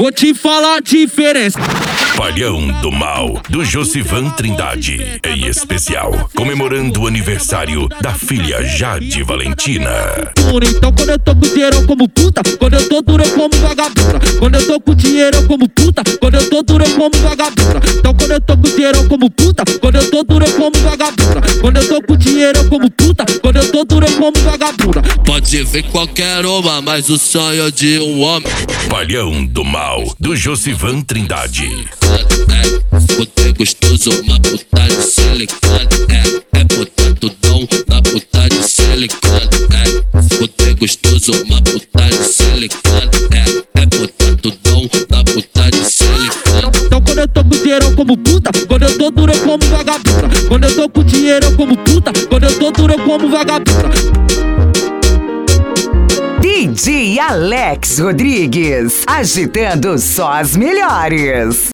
vou te falar a diferença. Palhão do Mal, do Josivan Trindade, em especial, comemorando o aniversário da filha Jade Valentina. Então quando eu tô com dinheiro eu como puta, quando eu tô duro eu como vagabunda. Quando eu tô com dinheiro eu como puta, quando eu tô duro eu como vagabunda. Então quando eu tô com dinheiro eu como puta, quando eu tô duro eu como vagabunda. Quando eu tô com dinheiro eu como puta, quando eu tô duro eu como vagabunda. Pode ver qualquer uma, mas o sonho de um homem. Palhão do Mal, do Josivan Trindade. Botei gostoso, uma puta de silicone. É botar tudão na puta de silicone. Botei gostoso, uma puta de silicone. É botar tudão na puta de silicone. Então quando eu tô com dinheiro eu como puta, quando eu tô duro eu como vagabunda. Quando eu tô com dinheiro eu como puta, quando eu tô duro eu como vagabunda. DJ Alex Rodrigues, agitando só as melhores.